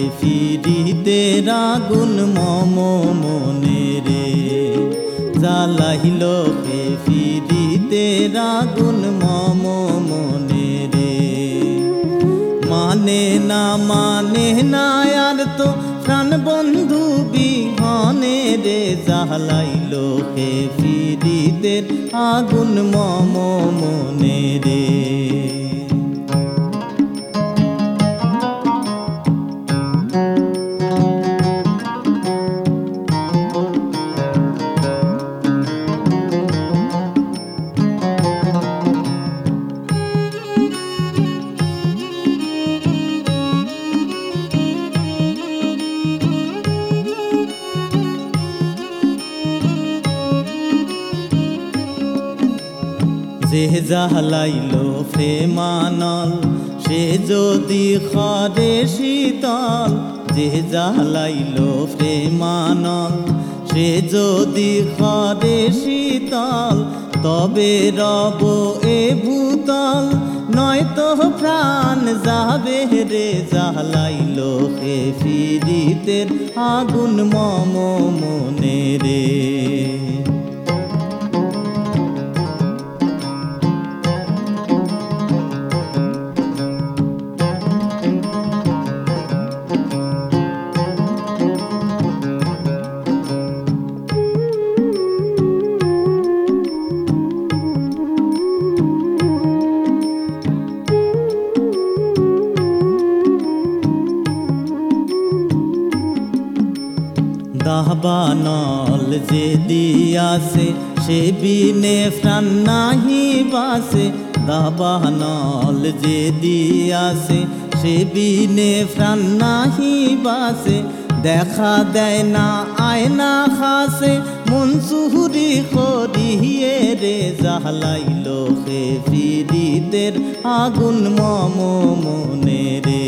ফিরিতে আগুন মম মনে রে, জ্বালাইল হে ফিরিতে আগুন মম মনে রে। মানে না আর তো প্রাণ বন্ধু বিহনে রে, জ্বালাইল হে ফিরিতে আগুন মম মনে রে। যে জ্বালাইল প্রেমানল সে যদি খরে শীতল, যে জ্বালাইল প্রেমানল সে যদি খরে শীতল, তবে রব এ ভূতল নয়তো প্রাণ যাবে রে, জ্বালাইল হে ফিরিতে আগুন মম মনে রে। দাবানল যে দিয়াছে সে বিনে প্রাণ নাহি বাসে, দাবানল যে দিয়াছে সে বিনে প্রাণ নাহি বাসে। দেখা দেয় না আয়না খাসে মন চুরি করিয়ে রে, জ্বালাইল হে ফিরিতে আগুন মম মনে রে।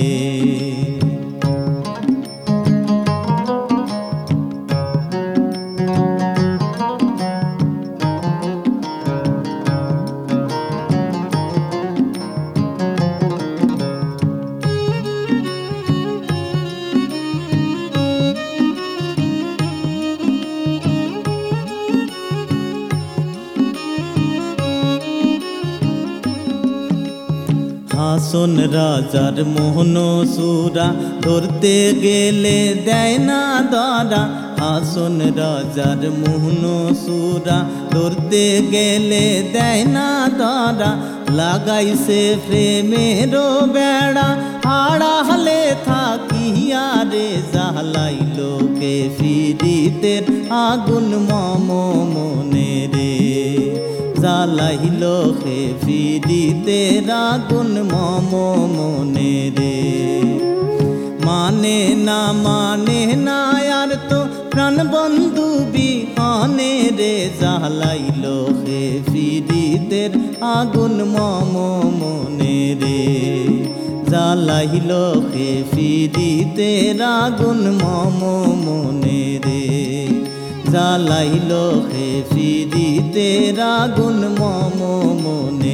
হাসন রাজার মোহন সুরা ধরতে গেলে দেয় না ধরা, হাসন রাজার মোহন সুরা ধরতে গেলে দেয় না ধরা। লাগাইছে প্রেমের বেড়া আড়ালে থাকিয়া রে, জ্বালাইল কে ফিরিতে আগুন মম মনে রে, জ্বালাইল হে ফিরিতে আগুন মম মনে রে। মানে না আর তো প্রাণ বন্ধু বিহনে রে, জ্বালাইল হে ফিরিতে আগুন মম মনে রে, জ্বালাইল হে ফিরিতে আগুন মম মনে রে, জ্বালাইল হে ফিরিতে আগুন মম মনে।